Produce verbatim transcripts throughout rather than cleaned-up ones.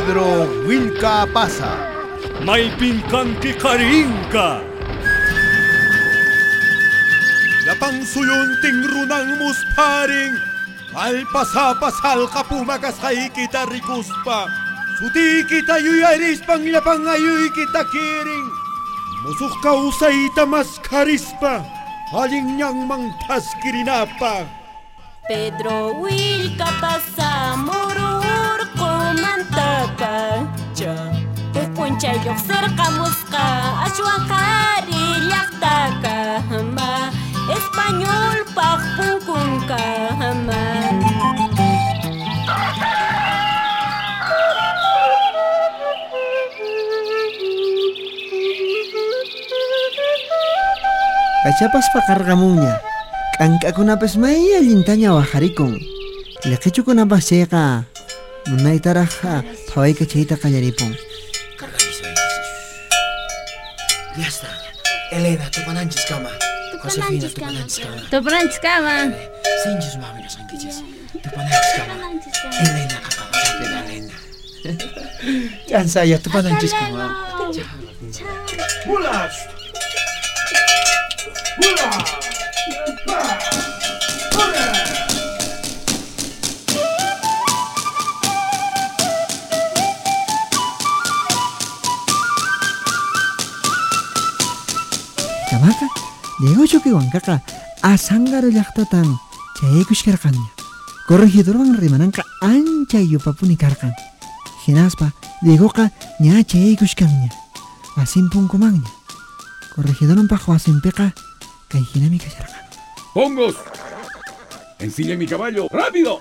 Pedro Wilka Pasa. May pingkanki karingka. Lapang suyunting runang musparing. Alpasa-pasal kapumakasay kita rikuspa. Suti kita yuyaris pang lapang ayoy kita kiring. Musuk ka usay tamas karispa. Haling niyang mangtas kirinapa. Pedro Wilka Pasa murur kumantaka. Ja, pupuncha yok cerca musca. Ashuan kari yaktaka. Ma, Espanyol pakpungkungka. Ma. Kachapas pakarkamunña, k'ankakunapas may allintanya wajarikun. Liqichukunapas chayqa munaytaraq phawayqa chayta qallaripun. Ya está. Elena, tupananchis kama. Josefina, tupananchis kama. Tupananchis kama. Sinchis mami los anquichis. Tupananchis kama. Elena, kakakapin Elena. Yan saya, tupananchis kama. Bulas! Bulas! Kamaka, Diego Choquihuancaqa Azángaro llaqtatan chayaykuchkarqanña. Corregidorwan rimananqa ancha yupapuni karqan. Hinaspa Diegoqa ña chayaykuchkanña. Wasin punkumanña. Corregidorwanpaq wasinpiqa kay hinami kasharqan. ¡Pongos! ¡Ensilla mi caballo! ¡Rápido!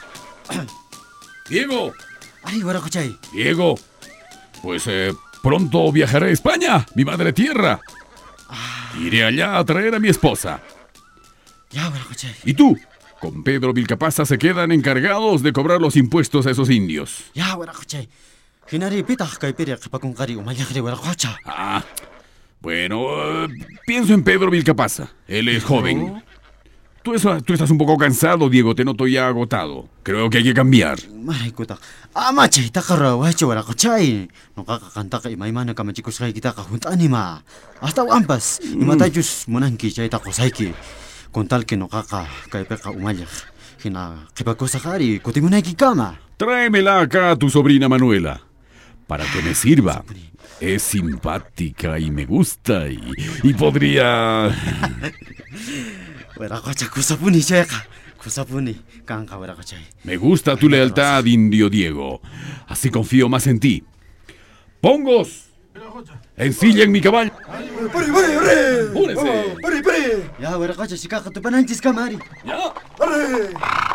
¡Diego! Ay, guaracuchay. ¡Diego! Pues eh, pronto viajaré a España, mi madre tierra. Iré allá a traer a mi esposa. Ya, guaracuchay. ¿Y tú? Con Pedro Vilcapasa se quedan encargados de cobrar los impuestos a esos indios. Ya, guaracuchay. Hinari pitaq kay piri qhipakunqari umalliqri guaracucha. Ah, bueno, eh, pienso en Pedro Vilcapasa. Él es joven. Tú, eso, tú estás un poco cansado, Diego. Te noto ya agotado. Creo que hay que cambiar. Marikuta. Amachay taqara wachu guaracuchay. Nuqaqa kantaqa imaymana kamachikusqay kitaqa hunt'anima. Hasta wampas. Imataychus munanki chayta qusayki. Con tal que nuqaqa kaypiqa umalliq. Hina qhipakusaqari kutimunayki kama. Tráemela acá a tu sobrina Manuela, para que me sirva. Es simpática y me gusta y, y podría... Guaracucha, kusapuni chayqa. Kusapuni. Kanqa guaracuchay. Me gusta tu lealtad, indio Diego. Así confío más en ti. ¡Pongos! ¡Ensillen mi caballo! ¡Pari, pari, pari! ¡Púrese! ¡Pari, pari! Ya, guaracucha, sikaqa tupananchis kamari. ¡Ya! ¡Pari!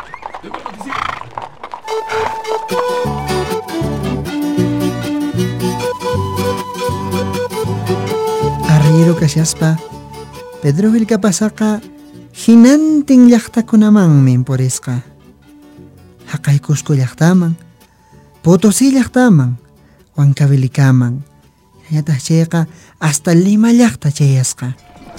Arriero kashaspa Pedro Vilcapasaqa hinantin llaqtakunamanmi purisqa. Haqay Cusco llaqtaman, Potosí llaqtaman, Huancavelicaman. Ñataq chayqa hasta Lima llaqta chayasqa.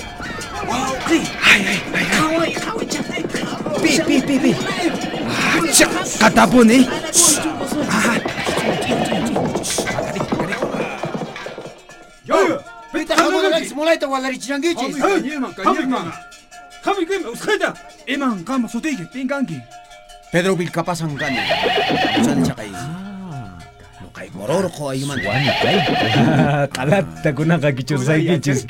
Pi, pi, pi, pi. Katapuni. ¡Ya! Pita hamunanchis mulayta walarichishankichis. Pedro Vilcapasan gana. Usan chakay. Nukay mororko ay man. Kalata kunaqa kichusaykichis.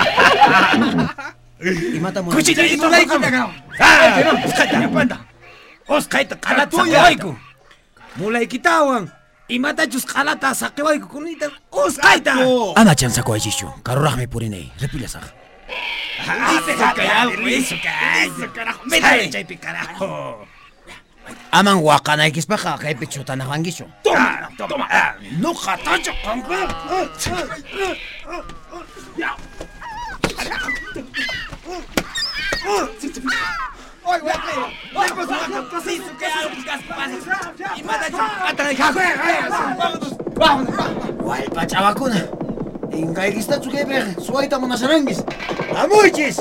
Imata mo. Kuchita itulay kita ka. Ah, uskayta panda. Uskayta kalata sakwayku. Mulay kitawan. Imata chus kalata sakwayku kunita. Uskayta. Ama chan sakwaychishu. Karurahme purinay. Repilasak. Ah, kaya eso kaya. Carajo, métale chaypi carajo. Aman wakanaykis paqa kay pichuta nahangishu. Toma, toma. Nuqa tacho kanqa. Oy, güey. Oy, pues no pasís, que hagas pases. Y mata ata de jago. Vamos. Wal pachabakuna. Inkaykista chukaypi suwayta munasarangis. Amuychis.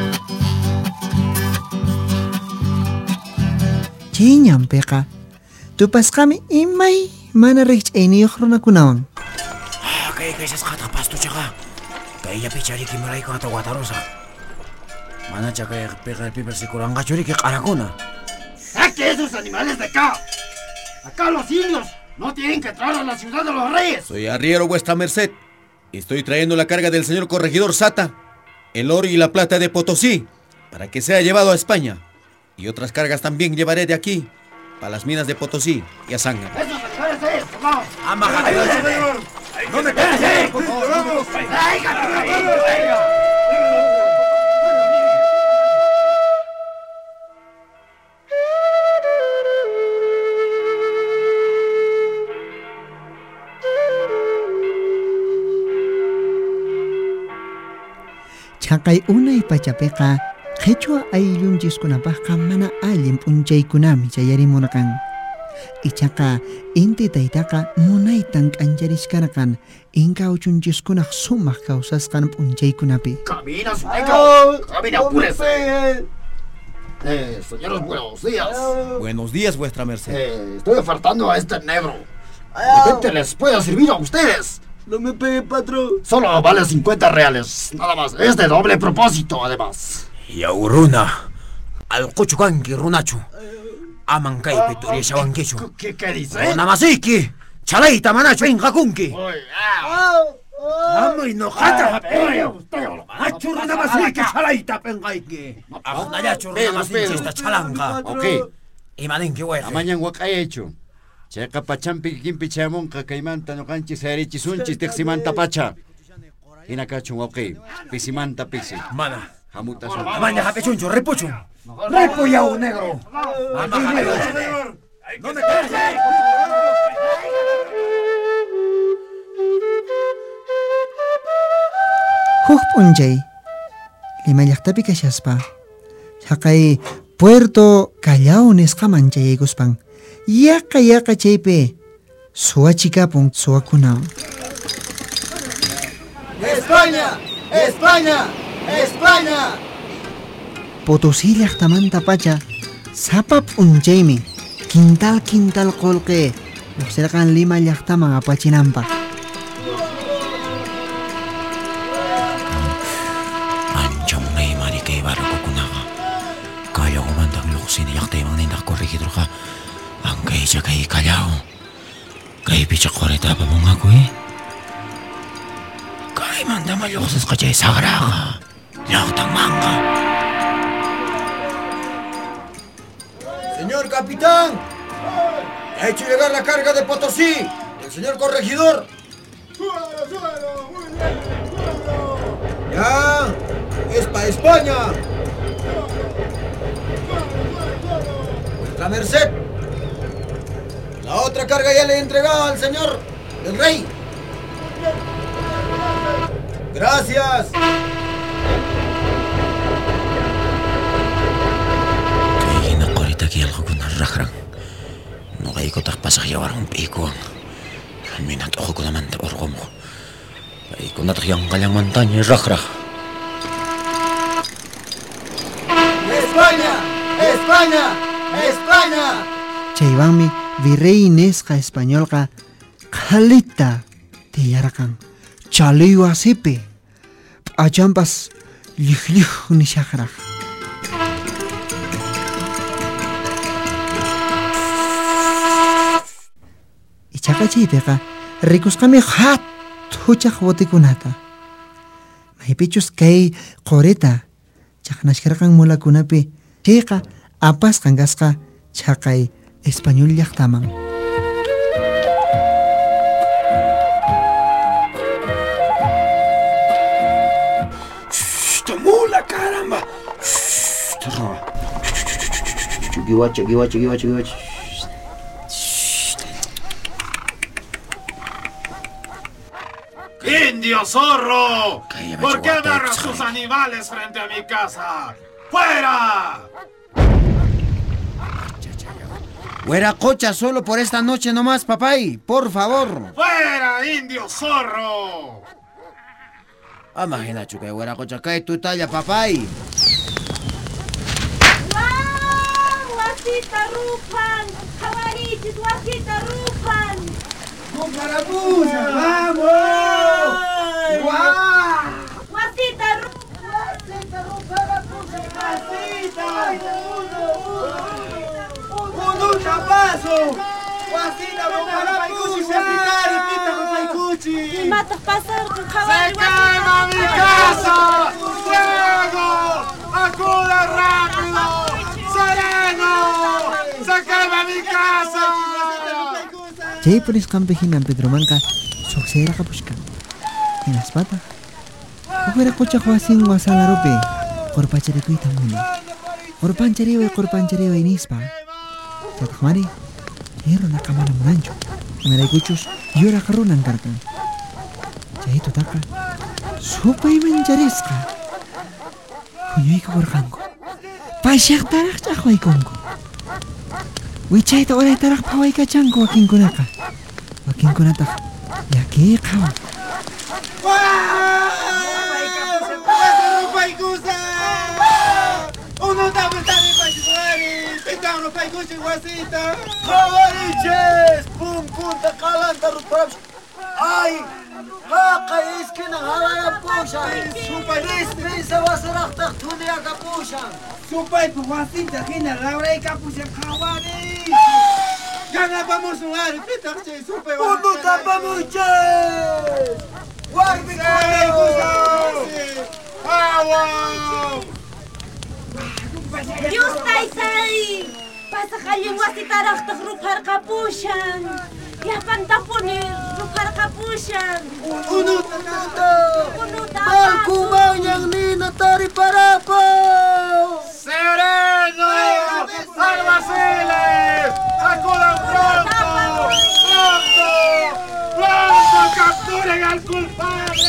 Chay ñampiqa Tupasqami imay mana riqch'ayniyuq runakunawan. Ah, kay kaysas qata pastuchaqa. Kayllapi chariki murayku hata watarusa. Manacha kay piqaypi versikulanqachuriki q'arakuna. ¡Saque esos animales de acá! ¡Acá los indios no tienen que entrar a la ciudad de los reyes! Soy arriero, vuestra merced. Estoy trayendo la carga del señor corregidor Sata, el oro y la plata de Potosí, para que sea llevado a España. Y otras cargas también llevaré de aquí, para las minas de Potosí y a Sanga. ¡Esos animales de estos, vamos! ¡No me quedes! ¡Vamos! Chaqay unay pachapiqa qhichwa ayllunchikkunapaqqa mana allin p'unchaykunami chayarimunqan. Ichaqa inti taytaqa munaytan k'ancharishkarqan inka uchunchikkunaq sumaq kawsasqan p'unchaykunapi. ¡Camina, Zuleika! ¡Camina, apúrese! Eh, señores, buenos días. Buenos días, vuestra merced. Eh, estoy ofertando a este negro. De repente les pueda servir a ustedes. No me pegue, patrón. Solo vale cincuenta reales, nada más. Es de doble propósito, además. Yauruna. Alquchukanki runachu. Aman kaypi turishawankichu. ¿Qué, qué dice? Runamasiki. Chalayta manachu inqakunki. Uy, ah. Amay noqata. Eh, usted, Manachu runamasiki chalayta penqayki. Aqnallachu runamasinchista chalanqa. Ok. Imaninki weqi. Amañan wak'ay hecho. Chayqa pachanpi kimpi chayamunqa kaymanta nuqanchis sayarichisunchis tiqsimanta pacha. Hina kachun wawqi, pisimanta pisi. Mana. Hamuta sun. Amaña hapichunchu, ripuchu. Ripu yaw negro. No me quedes. Huk p'unchay Lima llaqtapi kashaspa chaqay Puerto Callao nisqaman chayaykuspan yaqa yaqa chaypi suwachikapun suwakunawan. ¡España! ¡España! ¡España! Potosí llaqtamanta pacha sapa p'unchaymi quintal quintal qullqi lluqsirqan Lima llaqtaman apachinanpaq. Ancha munay mari kay barqukunaqa Callaomantan lluqsini llaqtayman nintaq corregidorqa ankaycha kay Callao kaypicha qurita apamunqaku eh kaymantama lluqsisqa chay sagraqa llaqtanmanqa. Señor capitán, ha hecho llegar la carga de Potosí, el señor corregidor. Ya, es para España. Vuestra merced, la otra carga ya le he entregado al señor, el rey. Gracias. Aquí algo con el rajran. No hay que te pasar llevar un pico. Mina tojo con la manta por como. Hay con la trián galang montaña y rajra. España, España, España. Chaywanmi virrey nisqa españolqa qhalita tiyarqan chaliy wasipi p'achanpas lluqlluq nishaqraq. Ichaqa chaypiqa rikusqami hathuchaq botikunata. Maypichus kay qurita chaqnashkarqan mulakunapi chayqa apasqan kasqa chaqay español llaqtaman. ¡Mula, caramba! Chiquihuacho, chiquihuacho, chiquihuacho, chiquihuacho. ¡Indio zorro! Cállate, ¿Por qué guapo, agarras chaval. sus animales frente a mi casa? ¡Fuera! Hueracocha solo por esta noche nomás, papay. Por favor. ¡Fuera, indio zorro! Imagina, chuque, hueracocha, cae tu talla, papay. Wasita rupan, kawari Michis, wasita rupan. ¡Carapucha! ¡Vamos! ¡Guau! Wasita rupan. Wasita rupan, wasita. ¡Uno chapazo! ¡Wasita ¡Carapucha! ¡Pita Rupaycuchi! Y matas pasar con ¡Se caballo. quema mi casa! ¡Fuego! ¡Acuda rápido! ¡Sereno! ¡Se quema mi casa! Jay ponis kampehinan Pedro Manca, soxera kapushkan. En las patas. Fuera cocha huasin wasala rope, corpachari kuita muni. Corpanchari we corpanchari we nispa. Tatmari, hero na kamana munancho. Merai kuchus, yura karunan karkan. Jay tutaka, supai manjariska. Kunyui korkanko. Pasyak tarak chakwai konko. Wichay ta oray tarak paway kachanko wakin kunaka. Wakin kunatak, yaki kawa. ¡Uno double tani paisari! ¡Pitano paiguchi guasita! ¡Javariches! ¡Pum punta calanta ruprap! ¡Ay! ¡Haka iskina halaya pusha! ¡Supay! ¡Distrisa wasarachtak tunia kapusha! ¡Supay po guasita hina lauray kapusha javariches! ¡Gana vamos a jugar! ¡Pitache! ¡Supay! ¡Uno tapamuches! ¡Guardi paiguchi! ¡Agua! Dios taisay. Pasa kayong wasitaraktak rupar kapusyan. Yapan taponi rupar kapusyan. Uno tato! Puno ¡Balcumang yang nina tari parapo! ¡Sereno! ¡Alguaciles! ¡Acudan pronto! ¡Pronto! ¡Pronto! ¡Capturen al culpable!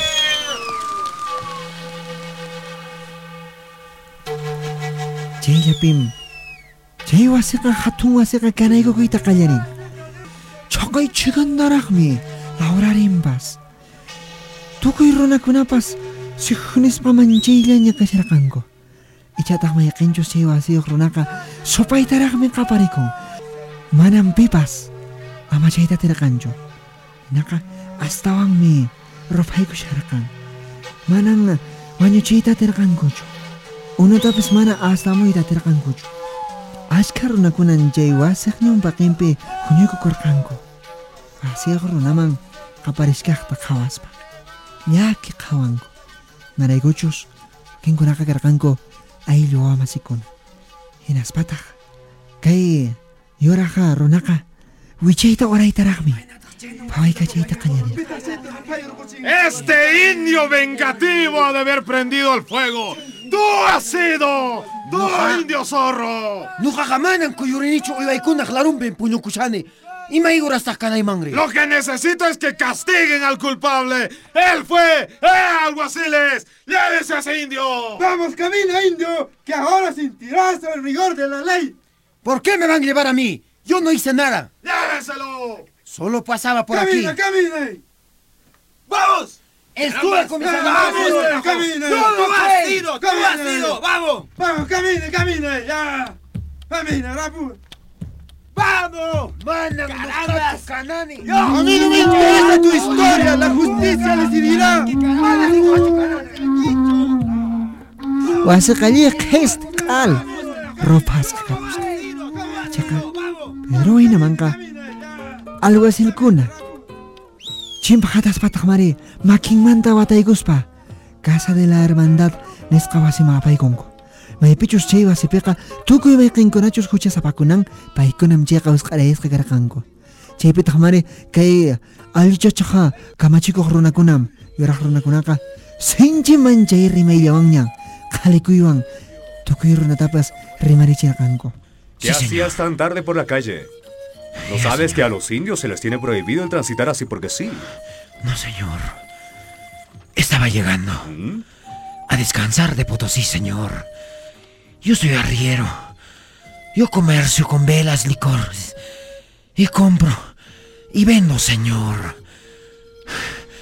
Jay yapim. Jay wasika hatun wasika kanaygo kuita kallarin. Chokay chigan narakmi, laurarin bas. Tukoy runakunapas, si hunis pa manjaylan niya kasirakanko. Ichatak mayakincho si wasiyok runaka, sopay tarakmi kapariko. Manang pipas, ama chayta tirakancho. Naka, astawang mi, ropay ko siyarakan. Manang, wanyo chayta tirakanko cho. Uno tapos mana asta mo itatirakan ko. Askar na kunan jay wasak niyong pakimpi kunyo ko korkan ko. Asi ako namang kapariskak ta kawas pa. Nyaki kawan ko. Maray kuchos, king ko nakakarakan ko ay luwa masikon. Hinas patak. Kay yora ka runaka. Wichayta oray tarakmi. Paway ka chayta kanyarin. ¡Este indio vengativo ha de haber prendido el fuego! ¡Tú has sido! ¡Tú, indio zorro! Nukakamanan ko yurinicho iwaikunak larumben puño kuchane. Imaigor hasta kanay mangre. Lo que necesito es que castiguen al culpable. ¡Él fue! ¡Eh, alguaciles! ¡Llévese a ese indio! ¡Vamos, camina, indio! ¡Que ahora sentirás el rigor de la ley! ¿Por qué me van a llevar a mí? Yo no hice nada. ¡Lléveselo! Solo pasaba por ¡Camina, aquí. camine! ¡Vamos! Estuve con mis ¡Camine, camine! ¡Tú no has sido! ¡Tú has sido! ¡Vamos! ¡Vamos, camine, camine! ¡Ya! ¡Camine, rapu! ¡Vamos! ¡Carambas! ¡Canani! ¡A mí no me interesa tu historia! ¡La justicia decidirá! Wasakali kest kal. Ropas kapus. Chaka. Pero ay naman ka. Alwasil kuna. Chimpajatas patakmari, making manta watay guspa. Casa de la Hermandad neskawasi mapay konko. May pichus chay wasipeka, tukoy may kinkonachos huchas apakunang, paikunam chay kauskarayas kagarakanko. Chay pitakmari, kay alcho chaka, kamachiko runakunam, yorak runakunaka, senchi man chay rimay lawang niyang, kalikuyuang, tukoy runatapas rimari chirakanko. ¿Qué hacías tan tarde por la calle? ¿No sabes que a los indios se les tiene prohibido el transitar así porque sí? No, señor. Estaba llegando. ¿Mm? A descansar de Potosí, señor. Yo soy arriero. Yo comercio con velas, licores. Y compro. Y vendo, señor.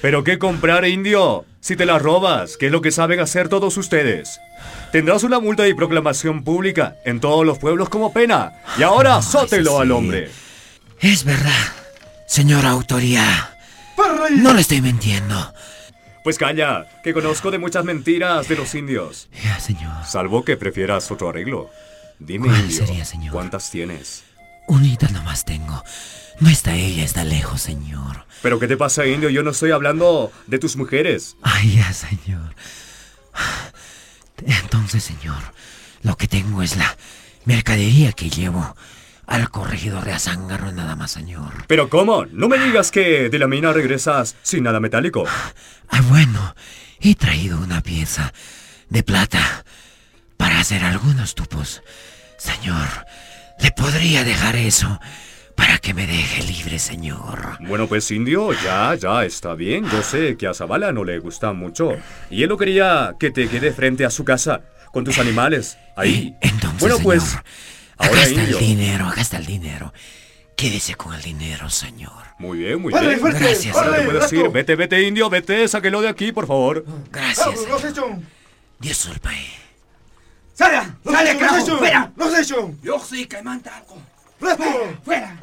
¿Pero qué comprar, indio? Si te la robas, ¿qué es lo que saben hacer todos ustedes? Tendrás una multa y proclamación pública en todos los pueblos como pena. Y ahora, Ay, sótelo sí, sí. al hombre. Es verdad, señora autoridad. No le estoy mintiendo. Pues calla, que conozco de muchas mentiras de los indios. Ya, señor. Salvo que prefieras otro arreglo. Dime, ¿Cuál indio, sería, señor? ¿cuántas tienes? Unita nomás tengo. No está ella, está lejos, señor. ¿Pero qué te pasa, indio? Yo no estoy hablando de tus mujeres. Ay, ya, señor. Entonces, señor, lo que tengo es la mercadería que llevo al corregidor de Azángaro, nada más, señor. ¿Pero cómo? No me digas que de la mina regresas sin nada metálico. Ah, bueno, he traído una pieza de plata para hacer algunos tupos. Señor, ¿le podría dejar eso para que me deje libre, señor? Bueno, pues, indio, ya, ya, está bien. Yo sé que a Zavala no le gusta mucho. Y él no quería que te quede frente a su casa con tus animales. Ahí. Eh, entonces, bueno, pues, señor, ahora, acá está indio. el dinero, acá está el dinero. Quédese con el dinero, señor. Muy bien, muy ¡Órale, bien. fuerte! Gracias, Ahora te ¡Órale, puedes ir. rato! Vete, vete, indio, vete. Sáquelo de aquí, por favor. Gracias, ¡Vamos, los señor. hecho! Disculpe. ¡Sale! ¡Sale, carajo! ¡Fuera! ¡Los hecho! Yo sí que manda algo. ¡Resto! Fuera.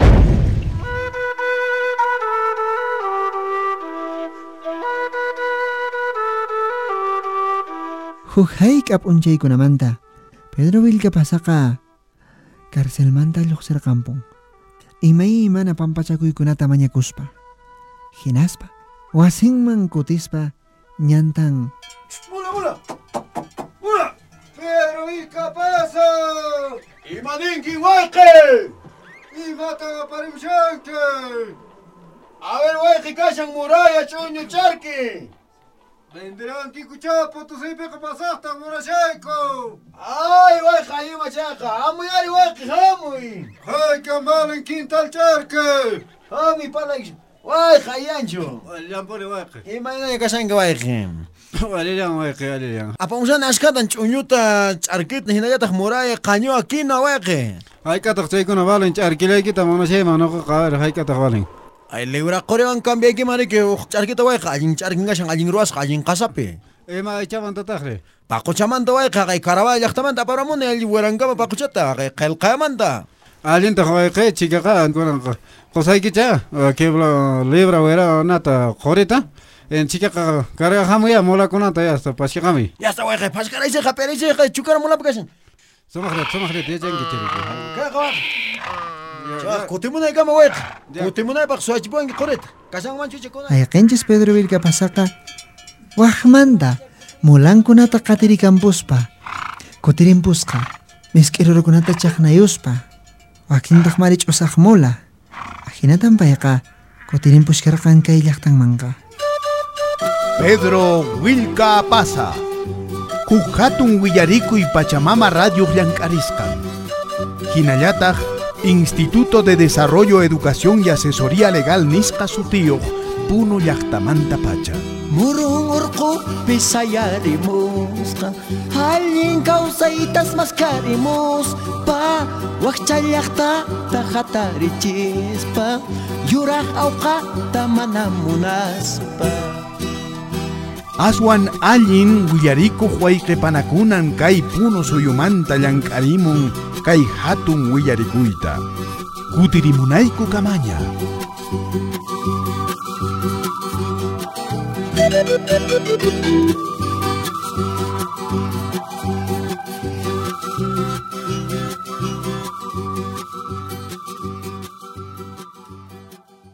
Hukhay k'ap'unchay kunamanta Pedro Vilcapasqa karcelmanta lluqsirqampun. Imay imana pampachakuykunata mañakuspa. Hinaspa wasinman kutispa ñantan. ¡Mula, mula! ¡Mula! ¡Pedro Vilcapasa! ¡Imaninki Huayque! ¡Imata Parimshanque! A ver, Huayque, callan muralla, choño charque. Vendrán Kikuchapo, tu sipe que pasaste, Murashayko. ¡Ay, Huayque, ahí machaca! ¡Amuyari, Huayque, amuy! ¡Ay, que mal en quintal charque! ¡Ami, palay! ¡Huayque, ahí ancho! Alian pone Huayque. Imaynaya kashanka Huayque. Alian Huayque, alian. Apamusan ashkatan ch'uñuta ch'arkitna hinallataq muraya qañu aquina Huayque. Haykataq chaykuna valen ch'arkilaykita munashayman nuqaqa a ver haykataq valen. Ay, liwra qorewan cambiayki marique uq ch'arkita Huayque allin ch'arkingashan allin ruwasqa allin qasapi. Ema aychamantataqri. Paquchamanta Huayque kay Carabay llaqtamanta aparamuni alli werankama paquchata kay qillqaymanta. Allinta Huayque chikaqa ankuranqa. Qusaykicha kebla libra wera nata qorita. En chikaqa carga hamuya molakunata ya hasta pashqami. Ya está Huayque pashkaraysi qaperaysi qay chukara mulapakashan. Sumaqret, sumaqret yachanki chiriku. Kaqwa. Kutimunaykama Huayque. Kutimunaypaq suwachipuwanki qorita. Kashanman chuchikuna. Ayqinchis Pedro Vilcapasqa waqmanta mulankunata qatirikampuspa kutirimpusqa misk'irurukunata chaqnayuspa wakintaq mari ch'usaq mula ahinatan payqa kutirimpushkarqan kay llaqtanmanqa. Pedro Vilcapasa huk hatun willarikuy Pachamama Radio llank'arisqa. Hinallataq Instituto de Desarrollo, Educación y Asesoría Legal nisqa sutiyuq Puno llaqtamanta pacha. Murun urqupi sayarimusqa allin kawsaytas maskharimuspa wakcha llaqtata hatarichispa yuraq awqata mana munaspa. Aswan allin willarikuq wayqipanakunan kay Puno suyumanta llank'arimun kay hatun willarikuyta. Kutirimunayku kamaña. Thank you.